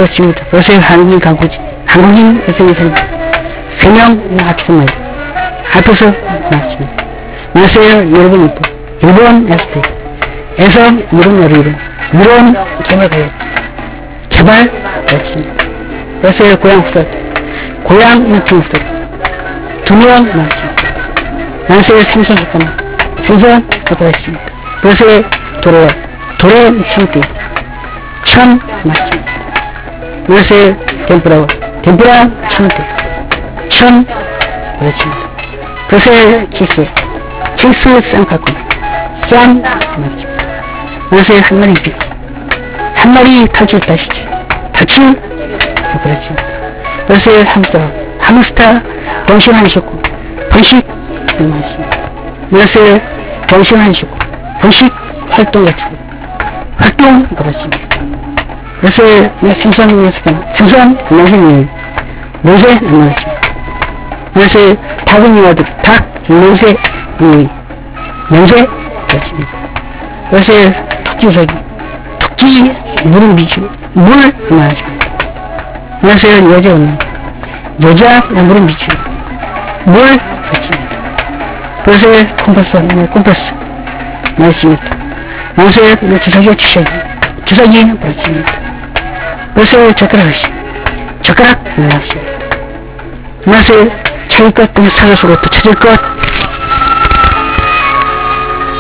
그렇습니다. 그래서 한국인 여성에서는 3명 앞에서 말이죠. 앞에서 나왔습니다. 그래서 여러분 일본 에서 이런 개발 가요. 개발 그렇습니다. 그래서 고향 인팅 후설 2명 나왔습니다. 그래서 생선 가져왔습니다. 그래서 도로 침대 천 맞습니다. 그래서 덴푸라 침대 천 그렇습니다. 그래서 치스 쌈가고 쌈 맞습니다. 그래서 한 마리 탈출 그렇습니다. 그래서 hamster 번식하셨고 번식 맞습니다. 그래서 번식하셨고 번식 활동 그렇습니다. 그래서 생선 노새 맞습니다. 그래서 닭 노새 그렇습니다. 그래서 토끼 물은 비추 물 맞습니다. 그래서 여자 물은 비추 물 그렇습니다. 그래서 콤퍼스 맞습니다. 그래서 주사기 그렇습니다. 그래서 젓가락 맞습니다. 그래서 차일 것 사서로 또 찾을 것